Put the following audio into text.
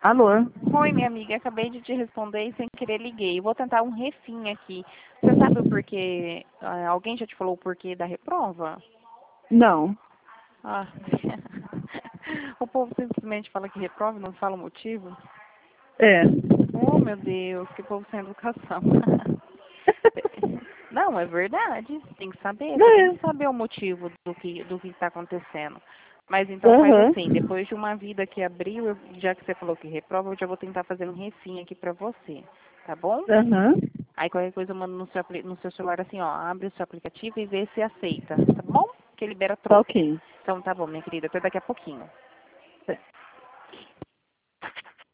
Alô? Oi, minha amiga, acabei de te responder e sem querer liguei. Vou tentar um refim aqui. Você sabe o porquê? Alguém já te falou o porquê da reprova? Não. Ah, o povo simplesmente fala que reprova e não fala o motivo? É. Oh, meu Deus, que povo sem educação. Não, é verdade. Tem que saber. Você tem É. que saber o motivo do que está acontecendo. Mas então faz Aham. assim, depois de uma vida que abriu, já que você falou que reprova, eu já vou tentar fazer um refim aqui pra você. Tá bom? Aham. Aí qualquer coisa eu mando no seu celular assim, ó, abre o seu aplicativo e vê se aceita. Tá bom? Que libera Tá troco. ok. Então tá bom, minha querida. Até daqui a pouquinho.